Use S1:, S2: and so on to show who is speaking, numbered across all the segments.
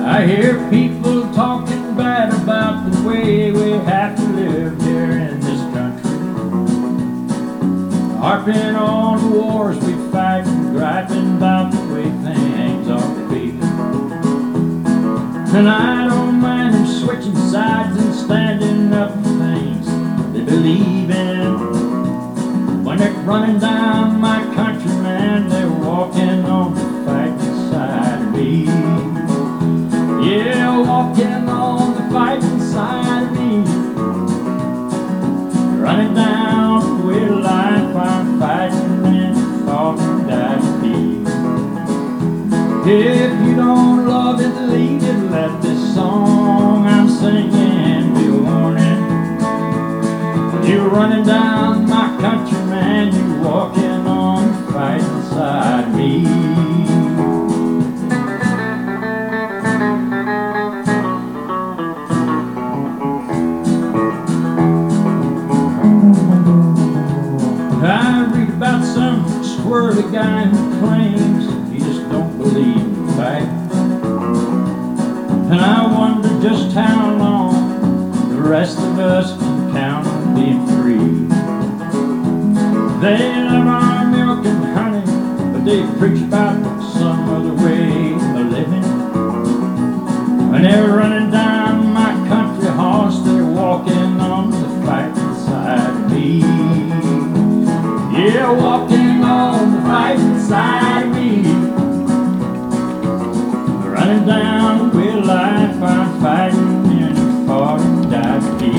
S1: I hear people talking bad about the way we have to live here in this country, harping on the wars we fight and griping about the way things ought to be. And I don't mind them switching sides and standing up for things they believe in. When they're running down my country, man, they're walking on the fighting side of me. Yeah, walking on the fighting side of me. Running down the way of life, I'm fighting and fought and died to be. If you don't love it, leave it. Let this song I'm singing be a warning. You're running down my country, man, you're walking on the fighting side of me. I read about some squirrely guy who claims he just don't believe in fight. And I wonder just how long the rest of us can count on being free. They love our milk and honey, but they preach about some other way of living. When they're running down my country horse, they're walking on the fighting side of me. Yeah, walking on the fighting side of me. Running down the way of life, I'm fighting and fought and died to be.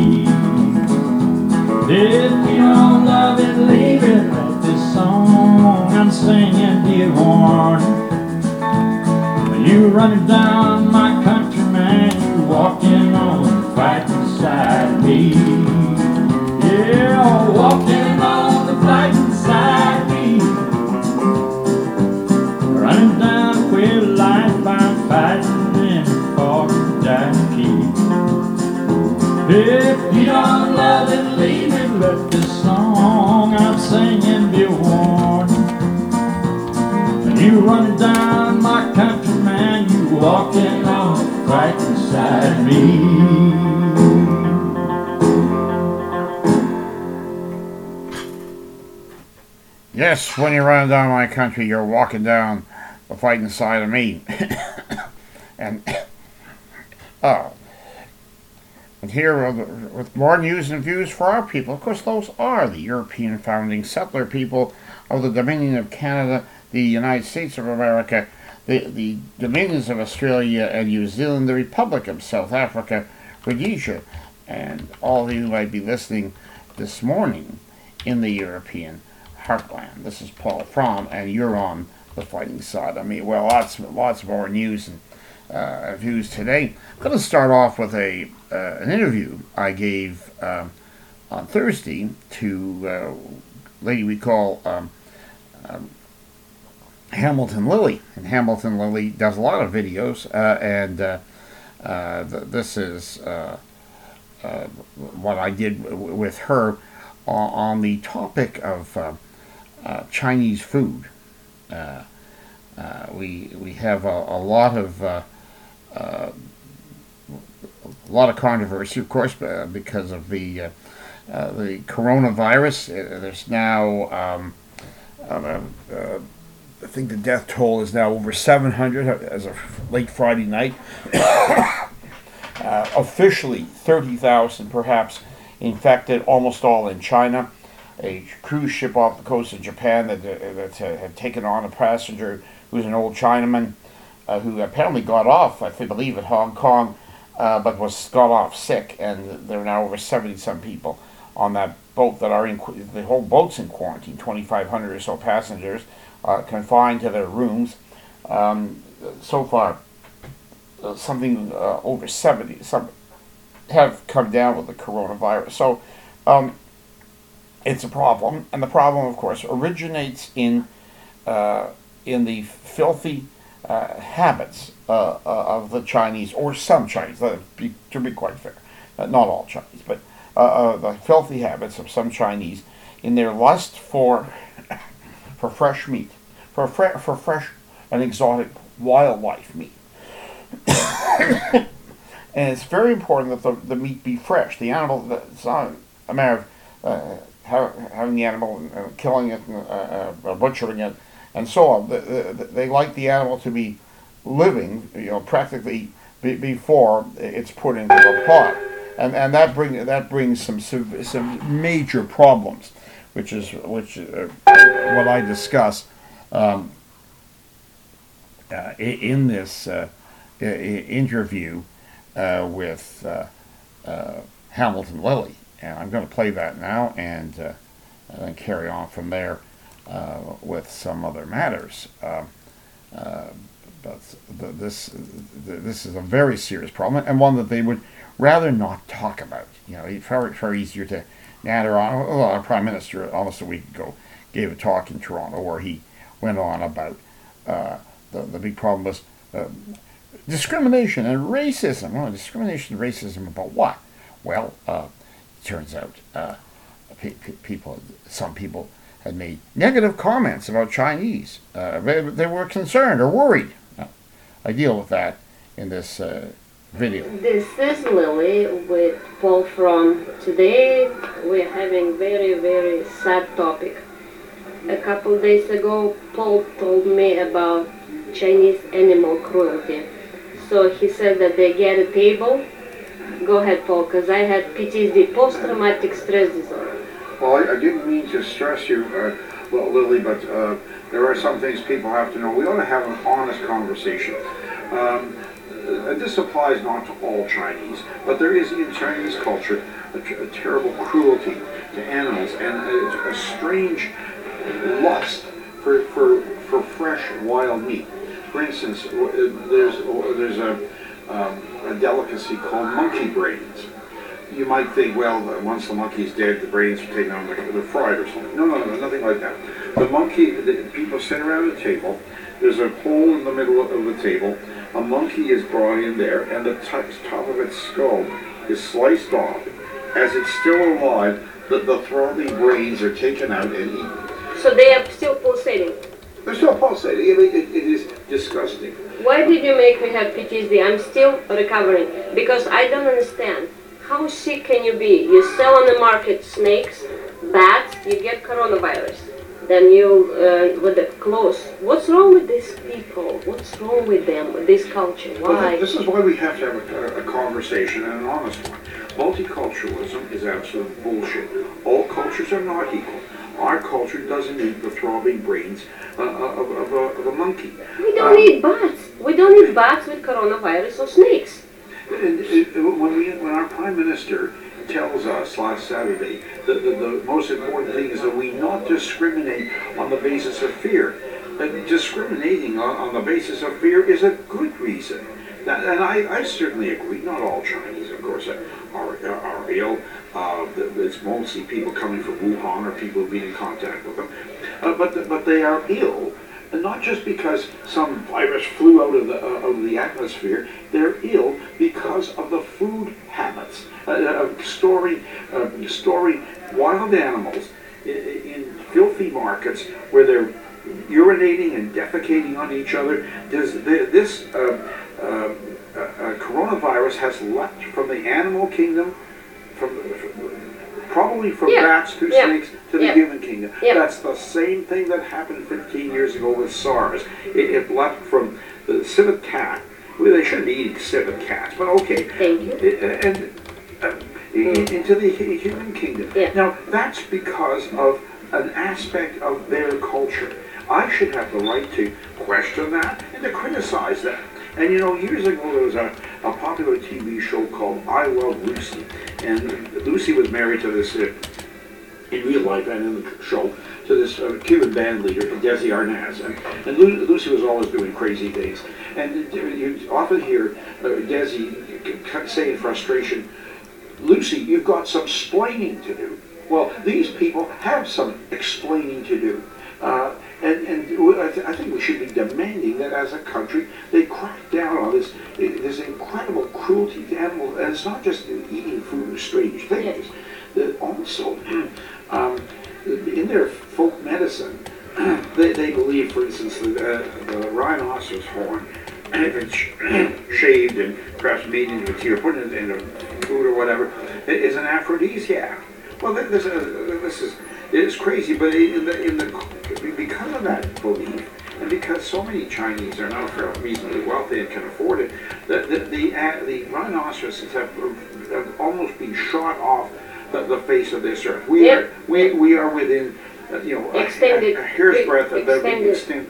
S1: If you don't love it, leave it. Let this song I'm singing be a warning. When you're running down my country, man, you're walking on the fighting side of me. Yeah, walking on the fighting side of me. Running down the way of life, I'm fighting and fought and died to keep. If you don't love it, leave it. Let this song I'm singing be a warning. When you running down my country, man, you walking on the fighting side of me.
S2: Yes, when you're running down my country, you're walking down the fighting side of me. And here with more news and views for our people. Of course, those are the European founding settler people of the Dominion of Canada, the United States of America, the Dominions of Australia and New Zealand, the Republic of South Africa, Rhodesia, and all of you might be listening this morning in the European heartland. This is Paul Fromm, and you're on the fighting side. I mean, well, lots more news and views today. I'm going to start off with an interview I gave on Thursday to a lady we call Hamilton Lily. And Hamilton Lily does a lot of videos, and this is what I did with her on the topic of Chinese food. We have a lot of controversy, of course, because of the coronavirus. There's now, I think the death toll is now over 700 as of late Friday night. Officially 30,000 perhaps infected, almost all in China. A cruise ship off the coast of Japan that had taken on a passenger who's an old Chinaman who apparently got off, I believe, at Hong Kong, but got off sick, and there are now over 70-some people on that boat that are the whole boat's in quarantine. 2,500 or so passengers confined to their rooms. So far, something over 70 some have come down with the coronavirus. So it's a problem, and the problem, of course, originates in the filthy habits of the Chinese, or some Chinese, to be quite fair, not all Chinese, but the filthy habits of some Chinese in their lust for fresh meat, for fresh and exotic wildlife meat. And it's very important that the meat be fresh. The animal, it's not a matter of having the animal, killing it, butchering it, and so on. They like the animal to be living, practically before it's put into the pot, and that brings some major problems, which what I discuss in this interview with Hamilton Lilly, and I'm going to play that now and then carry on from there with some other matters. But this is a very serious problem, and one that they would rather not talk about. It's far easier to natter on. Our Prime Minister, almost a week ago, gave a talk in Toronto where he went on about the big problem was discrimination and racism. Well, discrimination and racism about what? Well, it turns out some people had made negative comments about Chinese. They were concerned or worried. I deal with that in this video.
S3: This is Lily with Paul from today. We're having very, very sad topic. A couple days ago, Paul told me about Chinese animal cruelty. So he said that they get a table. Go ahead, Paul, because I had PTSD, post-traumatic stress disorder.
S4: Well, I didn't mean to stress you, Lily, but there are some things people have to know. We ought to have an honest conversation. This applies not to all Chinese, but there is in Chinese culture a terrible cruelty to animals and a strange lust for fresh wild meat. For instance, there's a delicacy called monkey brains. You might think, well, once the monkey's dead, the brains are taken out, they're fried or something. No, nothing like that. People sit around a table. There's a hole in the middle of the table. A monkey is brought in there, and the top of its skull is sliced off. As it's still alive, the throbbing brains are taken out and eaten.
S3: So they are still pulsating?
S4: They're still pulsating. It is disgusting.
S3: Why did you make me have PTSD? I'm still recovering because I don't understand. How sick can you be? You sell on the market snakes, bats, you get coronavirus. Then you, with the clothes. What's wrong with these people? What's wrong with them, with this culture? Why?
S4: Well, this is why we have to have a conversation and an honest one. Multiculturalism is absolute bullshit. All cultures are not equal. Our culture doesn't eat the throbbing brains of a monkey.
S3: We don't need bats. We don't need bats with coronavirus or snakes.
S4: When our Prime Minister tells us last Saturday that the most important thing is that we not discriminate on the basis of fear. Discriminating on the basis of fear is a good reason. And I certainly agree. Not all Chinese, of course, are ill. It's mostly people coming from Wuhan or people who've been in contact with them. But they are ill, and not just because some virus flew out of the atmosphere. They're ill because of the food habits of storing wild animals in filthy markets where they're urinating and defecating on each other. This coronavirus has leapt from the animal kingdom, probably from bats to snakes to the human kingdom. That's the same thing that happened 15 years ago with SARS. It leapt from the civet cat. Well, they shouldn't be eating civet cats, but okay.
S3: Thank you.
S4: Into the human kingdom. Now, that's because of an aspect of their culture. I should have the right to question that and to criticize that. And years ago there was a popular TV show called I Love Lucy. And Lucy was married to this, in real life and in the show, to this Cuban band leader, Desi Arnaz. And Lucy was always doing crazy things. And you often hear Desi say in frustration, "Lucy, you've got some explaining to do." Well, these people have some explaining to do. I think we should be demanding that as a country they crack down on this incredible cruelty to animals. And it's not just eating food or strange things. Also, in their folk medicine, they believe, for instance, the rhinoceros horn if it's shaved and perhaps made into a tea or put it in a food or whatever, it is an aphrodisiac. Well, this is it's crazy, but because of that belief, and because so many Chinese are now reasonably wealthy and can afford it, the rhinoceroses have almost been shot off the face of this earth. We are within a hair's breadth of them being extinct,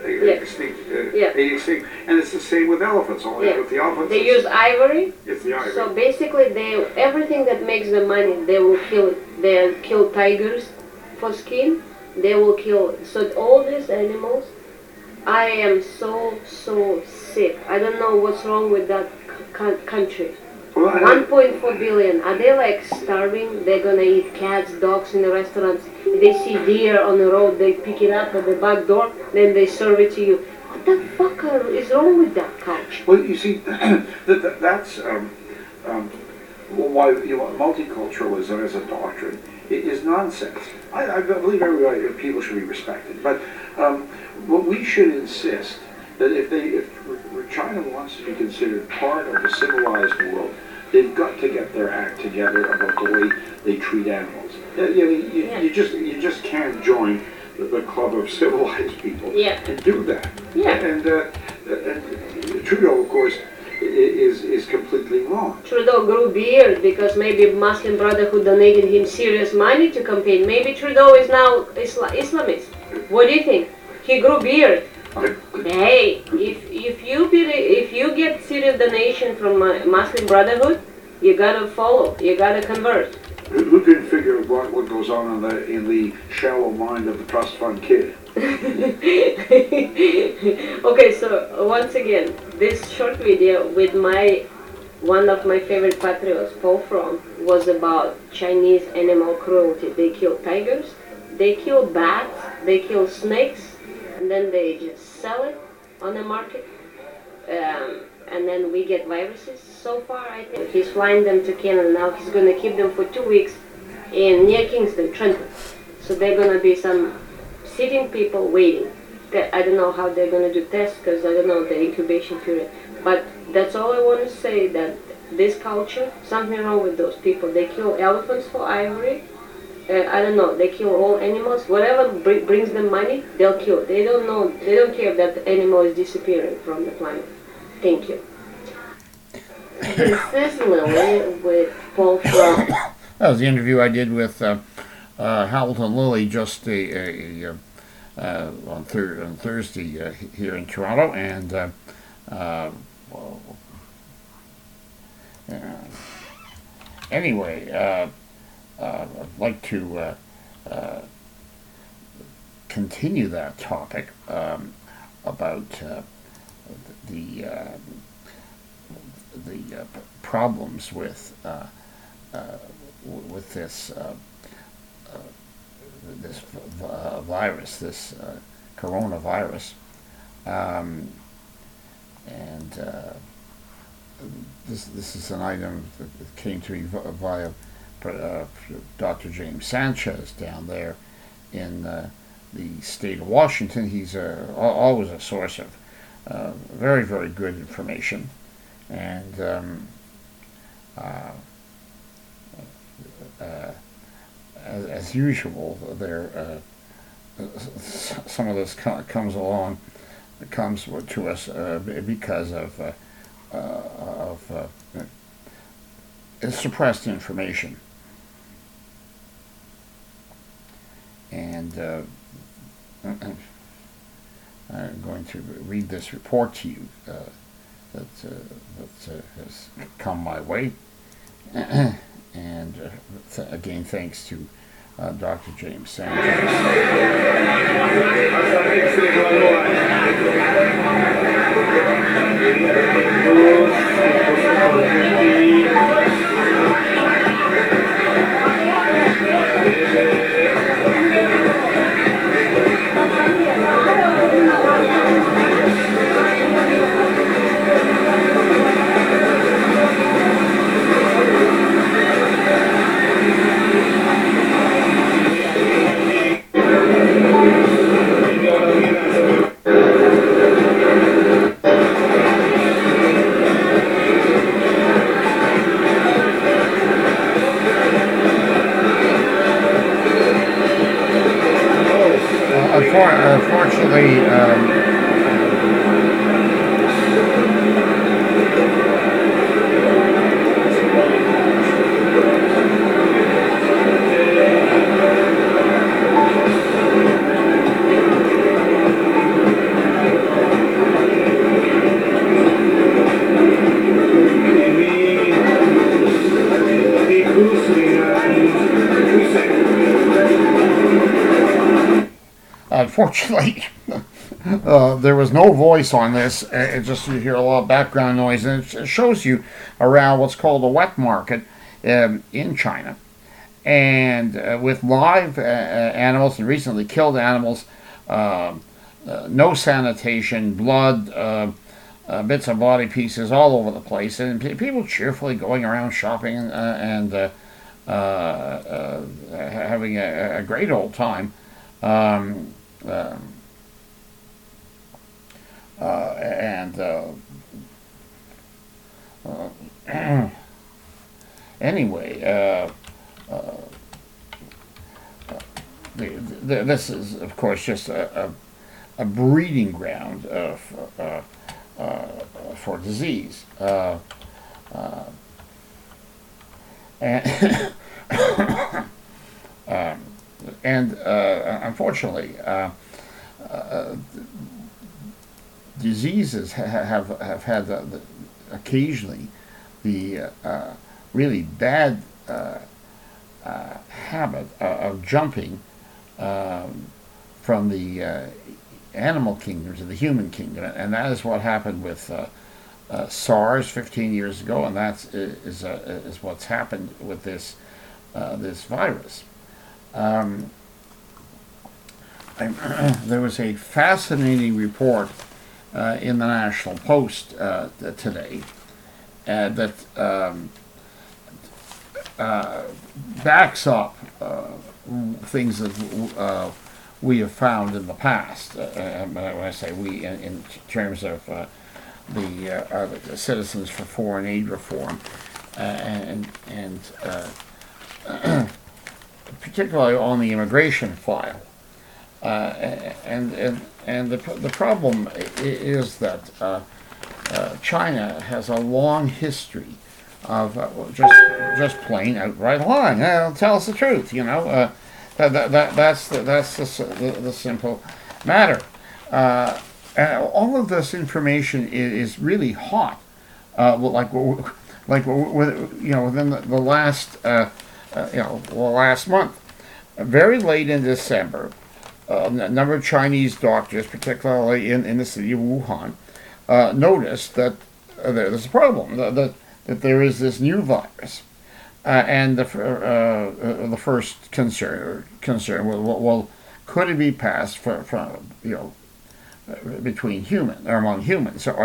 S4: and it's the same with elephants. Only with the elephants,
S3: they use ivory.
S4: It's the ivory.
S3: So basically, everything that makes them money, they will kill it. They'll kill tigers for skin. They will kill. So all these animals, I am so sick. I don't know what's wrong with that country. 1.4 billion. Are they like starving? They're gonna eat cats, dogs in the restaurants. They see deer on the road, they pick it up at the back door, then they serve it to you. What the fuck is wrong with that culture?
S4: Well, you see, that's why multiculturalism as a doctrine is nonsense. I believe people should be respected, but what we should insist that if China wants to be considered part of the civilized world, they've got to get their act together about the way they treat animals. You just can't join the club of civilized people and do that. And Trudeau, of course, is completely wrong.
S3: Trudeau grew beard because maybe Muslim Brotherhood donated him serious money to campaign. Maybe Trudeau is now Islamist. What do you think? He grew beard. Hey, if you get serious donation from Muslim Brotherhood, you gotta follow. You gotta convert.
S4: Who can figure what goes on in the shallow mind of the trust fund kid?
S3: Okay, so once again, this short video with one of my favorite patriots, Paul Fromm, was about Chinese animal cruelty. They kill tigers, they kill bats, they kill snakes, and then they just sell it on the market. And then we get viruses. So far, I think he's flying them to Canada now. He's going to keep them for 2 weeks near Kingston, Trenton. So they're going to be some sitting people waiting. I don't know how they're going to do tests because I don't know the incubation period. But that's all I want to say, that this culture, something wrong with those people. They kill elephants for ivory. I don't know, they kill all animals. Whatever brings them money, they'll kill. They don't care if that animal is disappearing from the planet. Thank you. This is Lily with Paul Fromm.
S2: That was the interview I did with Hamilton Lilly just on Thursday here in Toronto, and anyway, I'd like to continue that topic about the problems with this virus, this coronavirus, and this is an item that came to me via Dr. James Sanchez down there in the state of Washington. He's always a source of very, very good information, and as usual, there some of this comes to us because of suppressed information. And I'm going to read this report to you that has come my way. And again, thanks to Dr. James Sanchez. unfortunately, unfortunately, there was no voice on this. It just, you hear a lot of background noise, and it shows you around what's called a wet market in China, and with live animals and recently killed animals, no sanitation, blood, bits of body pieces all over the place, and people cheerfully going around shopping and having a great old time. Anyway, this is, of course, just a breeding ground for disease. And unfortunately, diseases have had occasionally the really bad habit of jumping from the animal kingdom to the human kingdom, and that is what happened with SARS 15 years ago, and that is what's happened with this virus. There was a fascinating report in the National Post today that backs up things that we have found in the past. When I say we, in terms of the Citizens for Foreign Aid Reform, and particularly on the immigration file. And the problem is that China has a long history of just plain outright lying. Tell us the truth, you know. That's the simple matter. And all of this information is really hot. Within the last month, very late in December. A number of Chinese doctors, particularly in the city of Wuhan, noticed that there's a problem, that there is this new virus. And the first concern well, could it be passed from between humans or among humans? So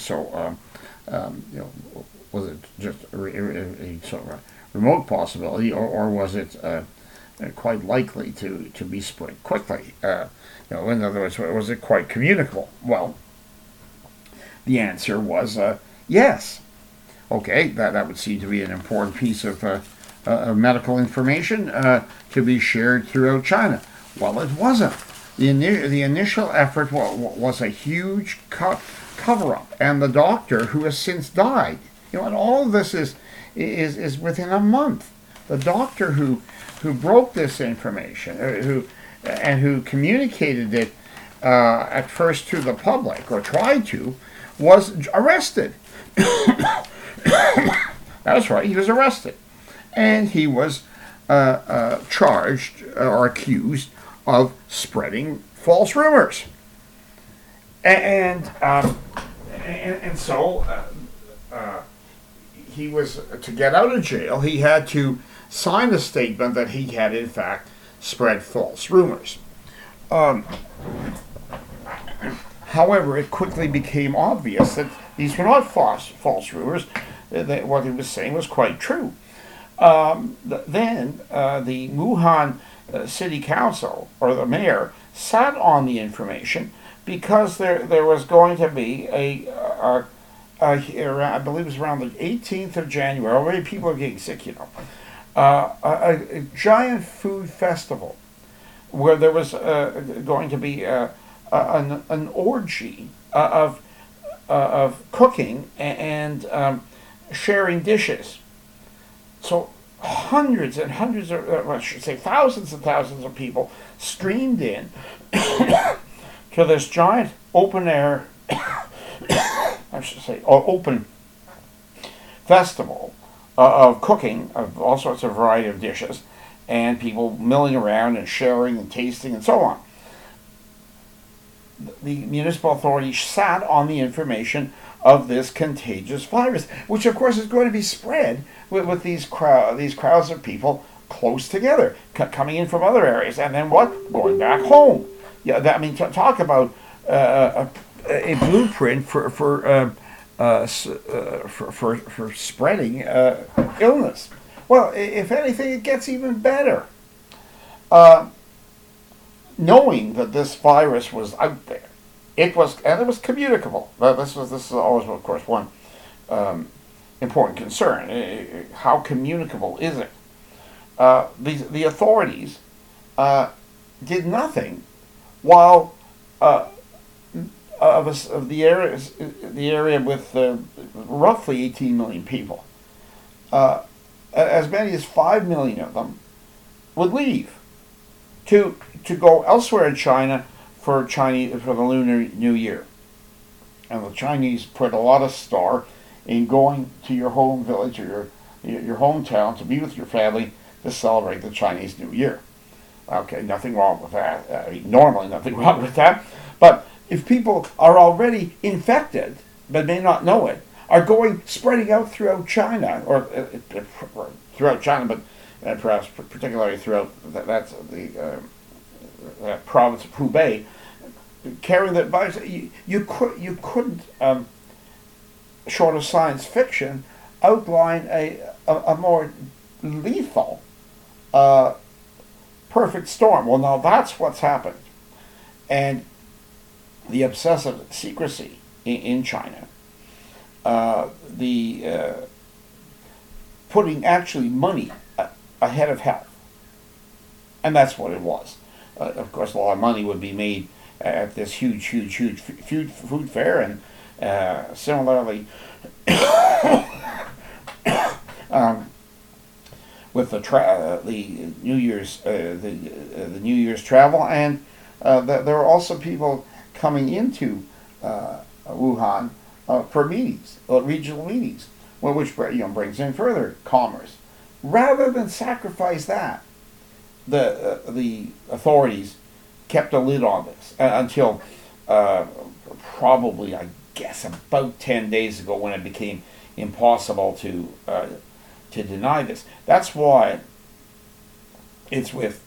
S2: was it just a sort of a remote possibility, or was it quite likely to be spread quickly? In other words, was it quite communicable? Well, the answer was yes. Okay, that would seem to be an important piece of medical information to be shared throughout China. Well, it wasn't. The initial effort was a huge cover-up, and the doctor who has since died. And all of this is within a month. The doctor who broke this information, who communicated it at first to the public, or tried to, was arrested. That's right, he was arrested. And he was charged or accused of spreading false rumors. And so he was, to get out of jail, he had to sign a statement that he had in fact spread false rumors. However, it quickly became obvious that these were not false rumors, that what he was saying was quite true. Then the Wuhan City Council, or the mayor, sat on the information because there was going to be I believe it was around the 18th of January, already people are getting sick, a giant food festival where there was going to be an orgy of cooking and sharing dishes. So hundreds and hundreds of, I should say thousands and thousands of people streamed in to this giant open air, I should say, or open festival of cooking of all sorts of variety of dishes, and people milling around and sharing and tasting and so on. The municipal authorities sat on the information of this contagious virus, which of course is going to be spread with these crowds of people close together, coming in from other areas, and then what? Going back home. Yeah, talk about a blueprint for spreading illness. Well, if anything, it gets even better. Knowing that this virus was out there, it was communicable. This is always, of course, one important concern. How communicable is it? The authorities did nothing while of the area with roughly 18 million people, as many as 5 million of them would leave to go elsewhere in China for the Lunar New Year. And the Chinese put a lot of store in going to your home village or your hometown to be with your family to celebrate the Chinese New Year. Okay, nothing wrong with that. Normally nothing wrong with that. But if people are already infected, but may not know it, are spreading out throughout China, or throughout China, but perhaps particularly throughout that province of Hubei, carrying that virus, you couldn't, short of science fiction, outline a more lethal perfect storm. Well, now that's what's happened. And the obsessive secrecy in China, the putting actually money ahead of health. And that's what it was. Of course, a lot of money would be made at this huge food fair, and similarly with the New Year's the New Year's travel, and there are also people coming into Wuhan for meetings, regional meetings, which brings in further commerce. Rather than sacrifice that, the authorities kept a lid on this until probably, I guess, about 10 days ago, when it became impossible to deny this. That's why it's with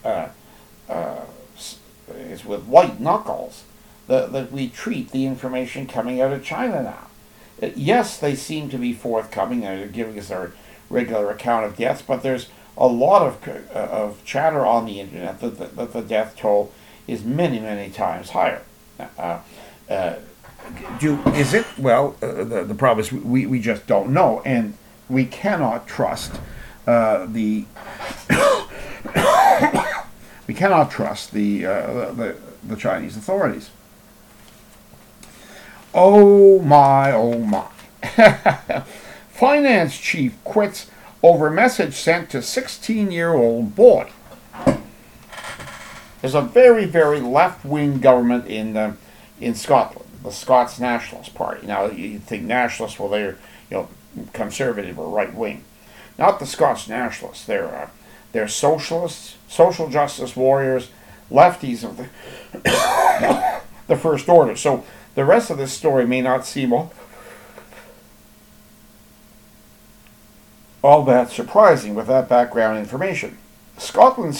S2: white knuckles that we treat the information coming out of China now. Yes, they seem to be forthcoming and they're giving us our regular account of deaths, but there's a lot of chatter on the internet that the death toll is many times higher. Is it? Well, the problem is we just don't know, and we cannot trust the Chinese authorities. Oh my. Finance chief quits over message sent to 16-year-old boy. There's a very left-wing government in Scotland, the Scots Nationalist Party. Now you think nationalists, well, they're conservative or right-wing. Not the Scots Nationalists. They're socialists, social justice warriors, lefties of the first order. So the rest of this story may not seem all that surprising with that background information. Scotland's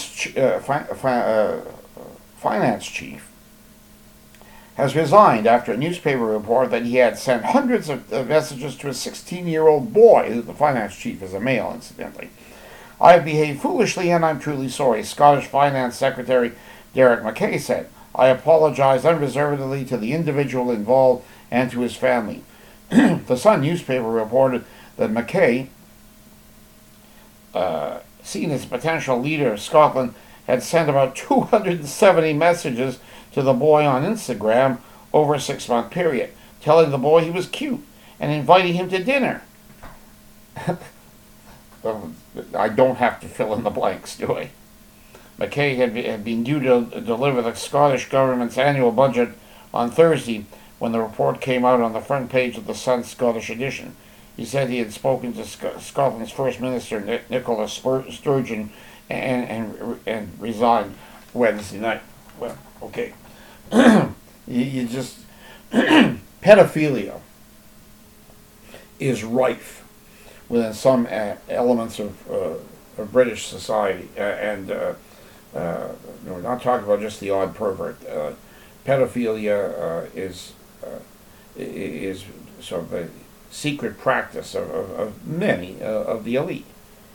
S2: finance chief has resigned after a newspaper report that he had sent hundreds of messages to a 16-year-old boy. The finance chief is a male, incidentally. "I have behaved foolishly and I'm truly sorry," Scottish Finance Secretary Derek Mackay said. "I apologize unreservedly to the individual involved and to his family." The Sun newspaper reported that Mackay, seen as potential leader of Scotland, had sent about 270 messages to the boy on Instagram over a 6-month period, telling the boy he was cute and inviting him to dinner. I don't have to fill in the blanks, do I? McKay had been due to deliver the Scottish government's annual budget on Thursday when the report came out on the front page of the Sun's Scottish edition. He said he had spoken to Scotland's First Minister, Nicola Sturgeon, and resigned Wednesday night. Well, okay. you just... pedophilia is rife within some elements of British society, and we're not talking about just the odd pervert. Pedophilia is sort of a secret practice of many of the elite.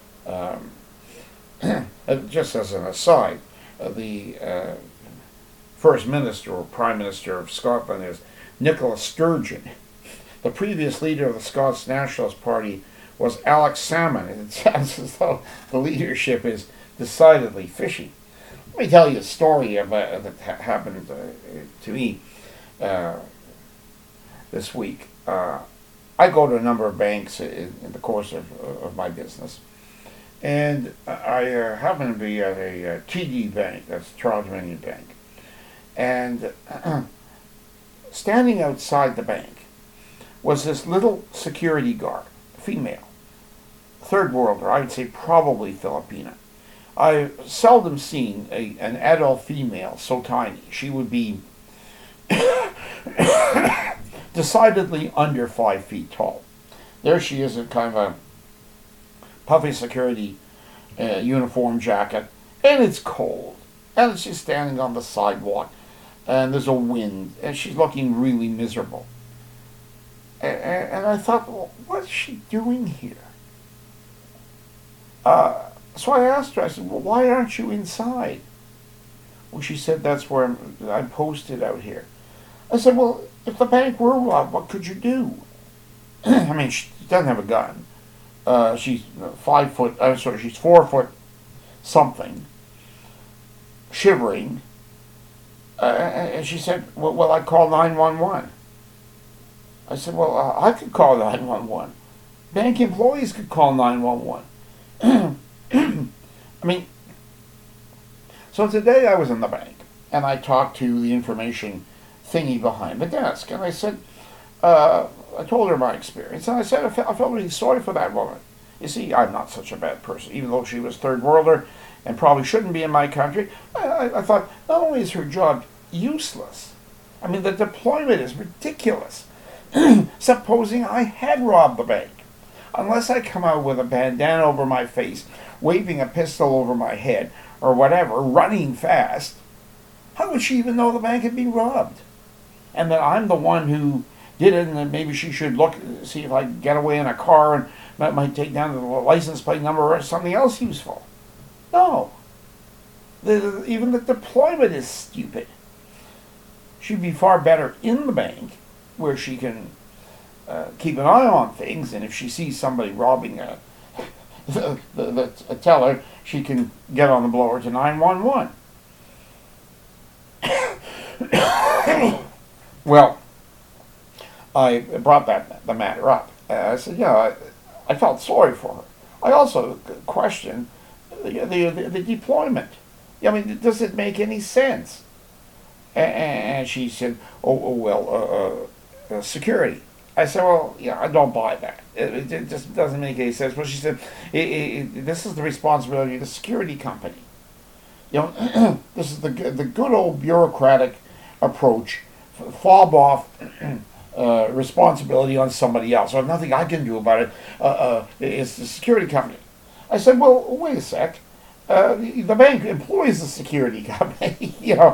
S2: Just as an aside, the First Minister or Prime Minister of Scotland is Nicola Sturgeon. The previous leader of the Scots Nationalist Party was Alex Salmond. It sounds as though the leadership is decidedly fishy. Let me tell you a story about, that happened to me this week. I go to a number of banks in the course of my business, and I happen to be at a TD Bank, that's Charles Dominion Bank, and standing outside the bank was this little security guard, female, third worlder, I would say probably Filipina. I've seldom seen an adult female so tiny. She would be decidedly under 5 feet tall. There she is in kind of a puffy security uniform jacket, and it's cold, and she's standing on the sidewalk, and there's a wind, and she's looking really miserable. And I thought, well, what's she doing here? So I asked her, I said, well, why aren't you inside? Well, she said, that's where I'm posted out here. I said, well, if the bank were robbed, what could you do? I mean, she doesn't have a gun. She's 5 foot, I'm sorry, she's 4 foot something, shivering. And she said, well, I call 911. I said, well, I could call 911. Bank employees could call 911. I mean, so today I was in the bank, and I talked to the information thingy behind the desk, and I said, I told her my experience, and I said, I felt really sorry for that woman. You see, I'm not such a bad person, even though she was third worlder and probably shouldn't be in my country. I thought, not only is her job useless, I mean, the deployment is ridiculous. Supposing I had robbed the bank, unless I come out with a bandana over my face, waving a pistol over my head, or whatever, running fast, how would she even know the bank had been robbed? And that I'm the one who did it, and that maybe she should look, see if I can get away in a car and might take down the license plate number or something else useful. No. Even the deployment is stupid. She'd be far better in the bank, where she can keep an eye on things, and if she sees somebody robbing a teller, she can get on the blower to 911. Well, I brought the matter up. I said, yeah, I felt sorry for her. I also questioned the deployment. I mean, does it make any sense? And she said, security. I said, well, yeah, I don't buy that. It just doesn't make any sense. But she said, this is the responsibility of the security company. You know, this is the good old bureaucratic approach. Fob off responsibility on somebody else. There's nothing I can do about it. It's the security company. I said, well, wait a sec. The bank employs the security company. You know.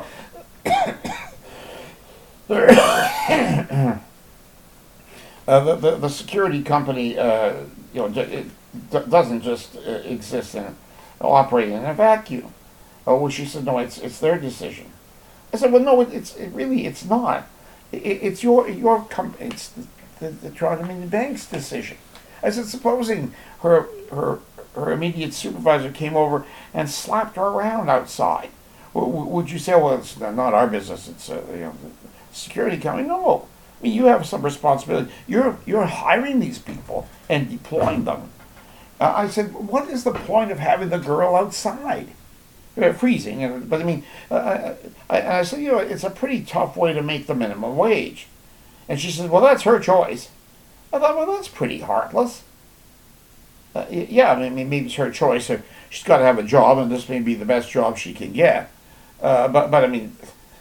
S2: The security company, it doesn't just exist and operate in a vacuum. Well, she said, no, it's their decision. I said, well, no, it's not. It's your company. It's the Toronto Dominion Bank's decision. I said, supposing her immediate supervisor came over and slapped her around outside, Would you say, well, it's not our business, it's the security company? No. I mean, you have some responsibility. You're hiring these people and deploying them. I said, what is the point of having the girl outside? Freezing, but I mean, I said, it's a pretty tough way to make the minimum wage. And she said, well, that's her choice. I thought, well, that's pretty heartless. Yeah, I mean, maybe it's her choice. She's got to have a job, and this may be the best job she can get. But I mean,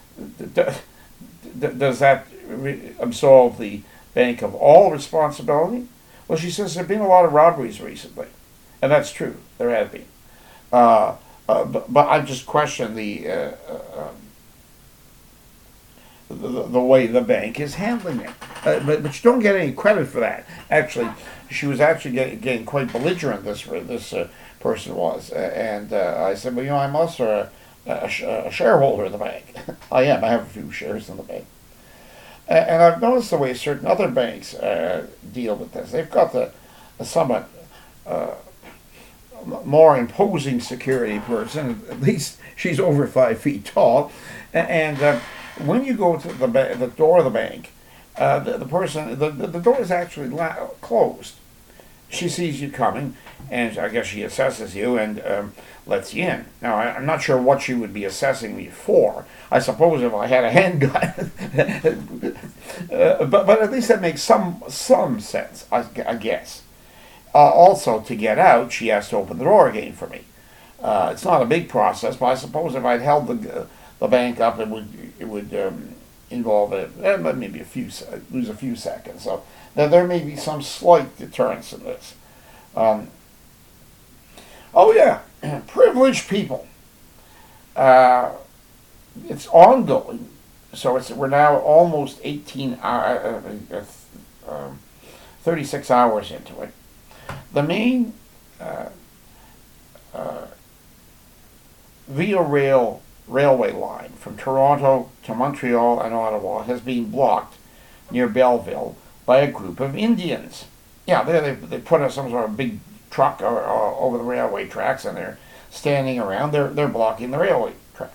S2: does that absolve the bank of all responsibility? Well, she says there have been a lot of robberies recently, and that's true. There have been. But I just question the way the bank is handling it. But you don't get any credit for that. Actually, she was actually getting quite belligerent. This person was, and I said, well, I'm also a shareholder in the bank. I am. I have a few shares in the bank. And I've noticed the way certain other banks deal with this. They've got a somewhat more imposing security person. At least she's over 5 feet tall. And when you go to the door of the bank, the door is actually closed. She sees you coming, and I guess she assesses you and lets you in. Now, I'm not sure what she would be assessing me for. I suppose if I had a handgun, but at least that makes some sense, I guess. Also, to get out, she has to open the door again for me. It's not a big process, but I suppose if I'd held the bank up, it would involve maybe lose a few seconds. So there may be some slight deterrence in this. Oh yeah, privileged people. It's ongoing, so we're now almost 36 hours into it. The main Via Rail railway line from Toronto to Montreal and Ottawa has been blocked near Belleville by a group of Indians. Yeah, they put some sort of big truck over the railway tracks, and they're standing around. They're blocking the railway track.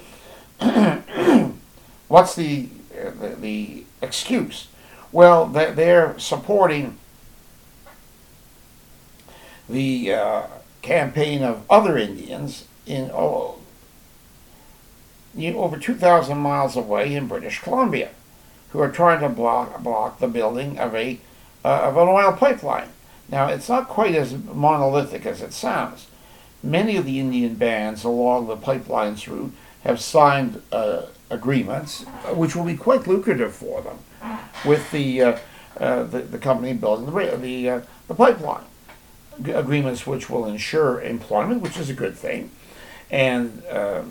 S2: What's the excuse? Well, they're supporting the campaign of other Indians in over 2,000 miles away in British Columbia, who are trying to block the building of an oil pipeline. Now, it's not quite as monolithic as it sounds. Many of the Indian bands along the pipeline's route have signed agreements, which will be quite lucrative for them, with the company building the pipeline. Agreements which will ensure employment, which is a good thing, and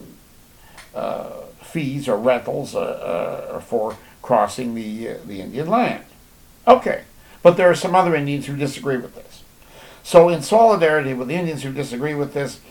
S2: fees or rentals for crossing the Indian land. Okay, but there are some other Indians who disagree with this. So in solidarity with the Indians who disagree with this,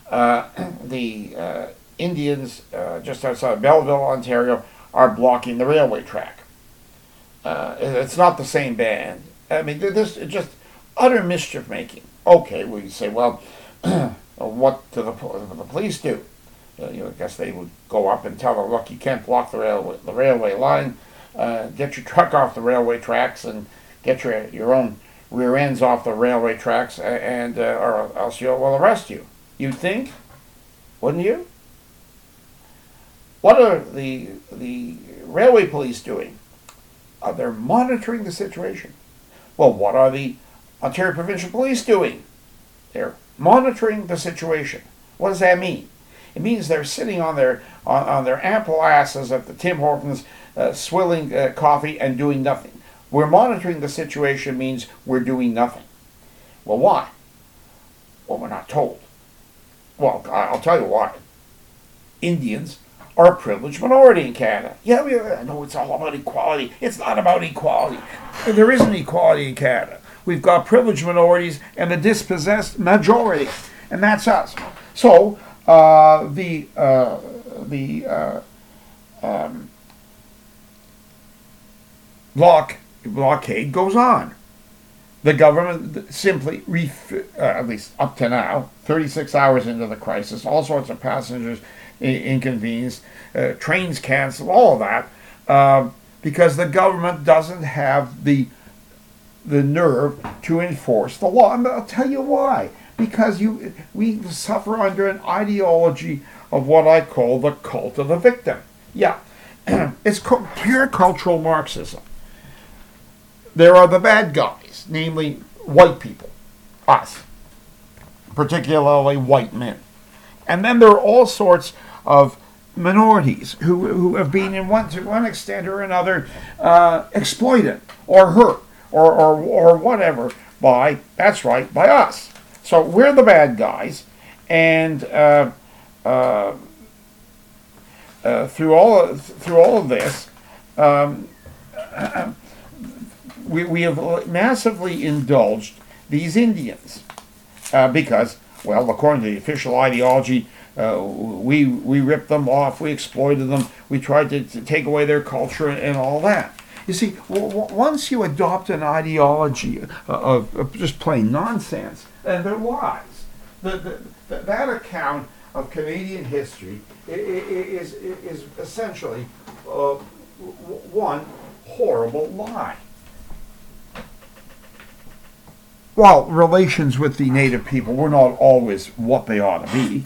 S2: the Indians just outside of Belleville, Ontario, are blocking the railway track. It's not the same band. I mean, this is just utter mischief making. Okay, well, you say, well, what do the police do? I guess they would go up and tell them, look, you can't block the railway line. Get your truck off the railway tracks and get your own rear ends off the railway tracks, and or else we'll arrest you. You'd think, wouldn't you? What are the railway police doing? They're monitoring the situation. Well, what are the Ontario Provincial Police doing? They're monitoring the situation. What does that mean? It means they're sitting on their ample asses at the Tim Hortons, swilling coffee and doing nothing. We're monitoring the situation means we're doing nothing. Well, why? Well, we're not told. Well, I'll tell you why. Indians are a privileged minority in Canada. Yeah, I know it's all about equality. It's not about equality. There isn't equality in Canada. We've got privileged minorities and the dispossessed majority, and that's us. So the blockade goes on. The government simply, at least up to now, 36 hours into the crisis, all sorts of passengers inconvenienced, trains canceled, all of that, because the government doesn't have the nerve to enforce the law. And I'll tell you why. Because we suffer under an ideology of what I call the cult of the victim. Yeah, it's called pure cultural Marxism. There are the bad guys, namely white people, us, particularly white men. And then there are all sorts of minorities who have been, to one extent or another, exploited or hurt or whatever by us. So we're the bad guys, and through all of this, we have massively indulged these Indians because, well, according to the official ideology, we ripped them off, we exploited them, we tried to take away their culture and all that. You see, once you adopt an ideology of just plain nonsense, and they're lies, that account of Canadian history is essentially one horrible lie. While relations with the native people were not always what they ought to be,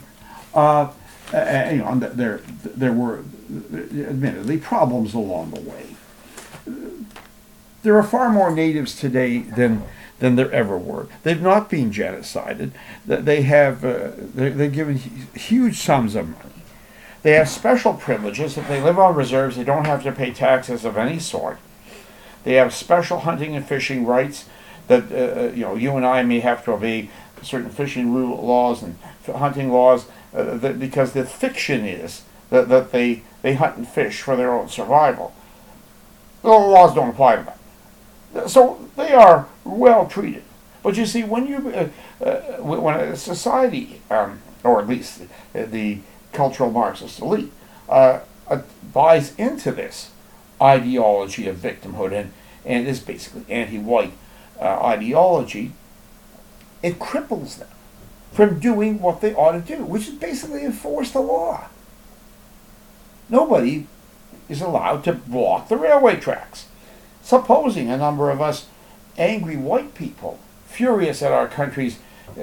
S2: there were admittedly problems along the way. There are far more natives today than there ever were. They've not been genocided. They have they're given huge sums of money. They have special privileges. If they live on reserves, they don't have to pay taxes of any sort. They have special hunting and fishing rights that you and I may have to obey certain fishing laws and hunting laws because the fiction is that they hunt and fish for their own survival. The laws don't apply to them. So they are well treated. But you see, when when a society, or at least the cultural Marxist elite, buys into this ideology of victimhood and is basically anti-white ideology, it cripples them from doing what they ought to do, which is basically enforce the law. Nobody is allowed to block the railway tracks. Supposing a number of us angry white people, furious at our country's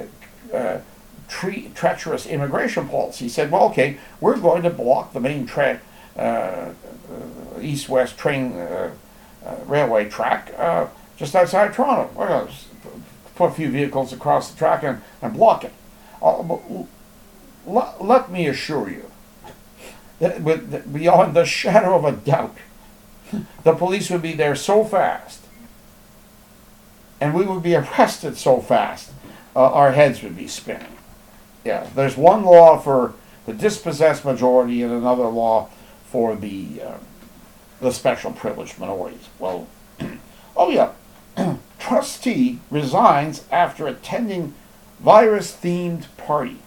S2: treacherous immigration policy, said, well, okay, we're going to block the main east-west train railway track just outside Toronto. We're going to put a few vehicles across the track and block it. Let me assure you that beyond the shadow of a doubt, the police would be there so fast, and we would be arrested so fast, our heads would be spinning. Yeah, there's one law for the dispossessed majority and another law for the special privileged minorities. Well, oh yeah, trustee resigns after attending virus-themed party.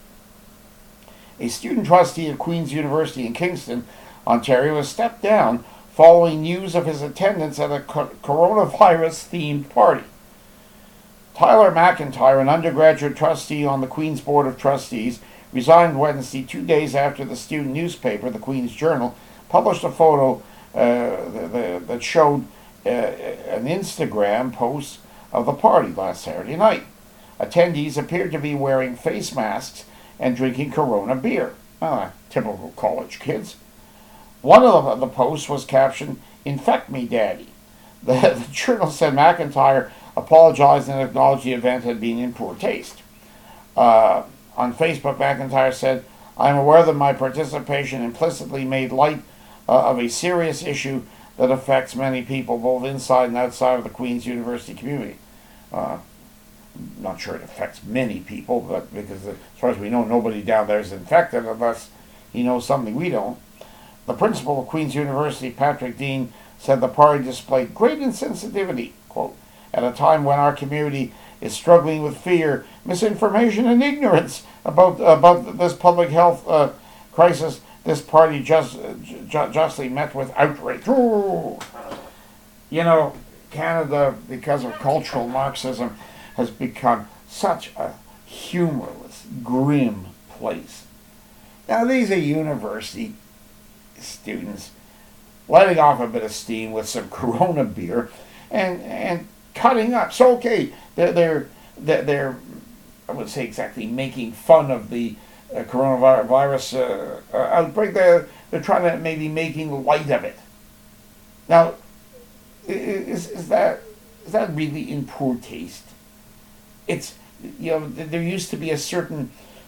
S2: A student trustee at Queen's University in Kingston, Ontario, has stepped down following news of his attendance at a coronavirus-themed party. Tyler McIntyre, an undergraduate trustee on the Queen's Board of Trustees, resigned Wednesday, 2 days after the student newspaper, the Queen's Journal, published a photo that showed an Instagram post of the party last Saturday night. Attendees appeared to be wearing face masks and drinking Corona beer. Typical college kids. One of the posts was captioned, "Infect me, Daddy." The journal said McIntyre apologized and acknowledged the event had been in poor taste. On Facebook, McIntyre said, "I am aware that my participation implicitly made light of a serious issue that affects many people, both inside and outside of the Queen's University community." Not sure it affects many people, but because as far as we know, nobody down there is infected unless he knows something we don't. The principal of Queen's University, Patrick Dean, said the party displayed great insensitivity, quote, at a time when our community is struggling with fear, misinformation, and ignorance about this public health crisis. This party justly met with outrage. Ooh. You know, Canada, because of cultural Marxism, has become such a humorless, grim place. Now, these are university students letting off a bit of steam with some Corona beer and cutting up. So, okay, they're I would say exactly making fun of the coronavirus outbreak. They're trying to maybe making light of it. Now, is that really in poor taste? It's, there used to be a certain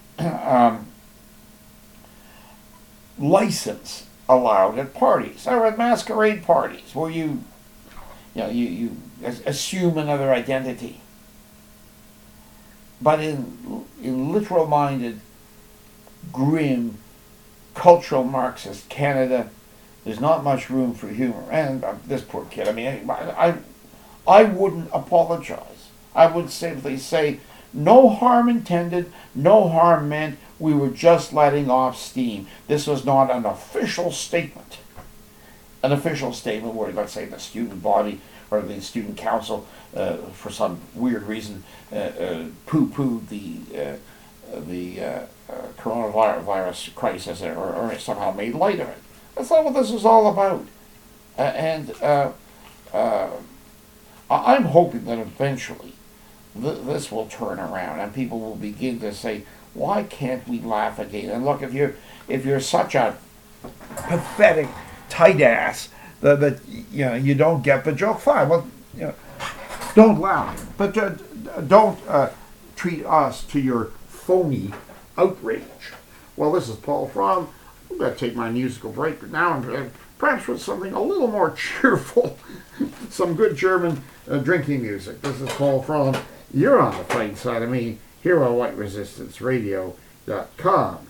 S2: license allowed at parties or at masquerade parties where you assume another identity. But in literal-minded, grim, cultural Marxist Canada, there's not much room for humor. And this poor kid, I mean, I wouldn't apologize. I would simply say, no harm intended, no harm meant, we were just letting off steam. This was not an official statement. An official statement where, let's say, the student body or the student council, for some weird reason, poo-pooed the coronavirus crisis or somehow made light of it. That's not what this is all about. I'm hoping that eventually this will turn around and people will begin to say, why can't we laugh again? And look, if you're such a pathetic tight ass that you don't get the joke, fine. Well, don't laugh, but don't treat us to your phony outrage. Well, this is Paul Fromm. I'm going to take my musical break, but now perhaps with something a little more cheerful, some good German drinking music. This is Paul Fromm. You're on the fighting side of me here on WhiteResistanceRadio.com.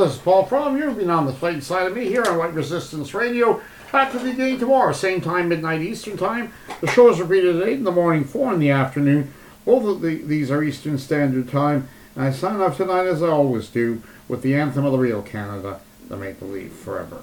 S5: this is Paul Fromm. You've been on the fight side of me here on White Resistance Radio. Back with you again tomorrow, same time, midnight Eastern Time. The show is repeated at 8 in the morning, 4 in the afternoon. Both of these are Eastern Standard Time. And I sign off tonight, as I always do, with the anthem of the real Canada, the Maple Leaf Forever.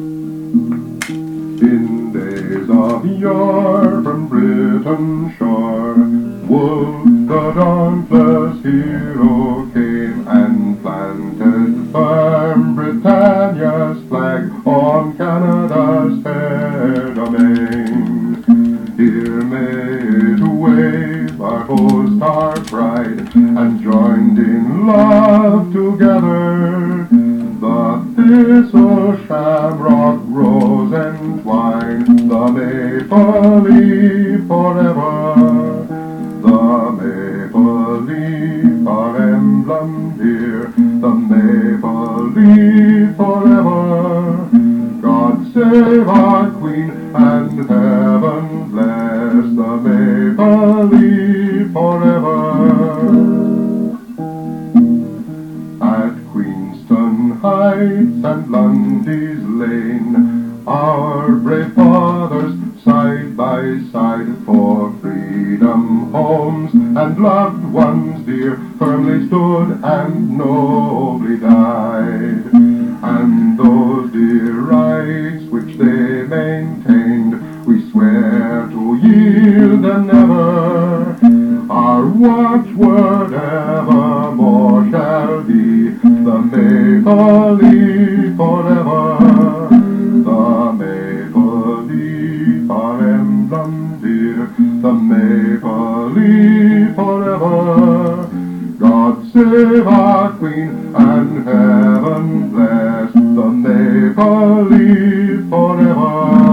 S6: In days of yore from Britain's shore, Wolfe the dauntless hero came and planted firm Britannia's flag on Canada's fair domain. Here may it wave our host, our pride, and joined in love together. The thistle, shamrock, rose, and twine, the maple leaf forever. The maple leaf, our emblem dear, the maple leaf forever. God save our Queen, and heaven bless the maple leaf forever. At Queenston Heights and Lundy's Lane, our brave fathers side by side for freedom, homes, and loved ones dear, firmly stood and nobly died. And those dear rights which they maintained, we swear to yield them never. Our watchword evermore shall be the maple leaf forever. The maple leaf, our emblem dear, the maple leaf forever. God save our Queen, and heaven bless the maple leaf forever.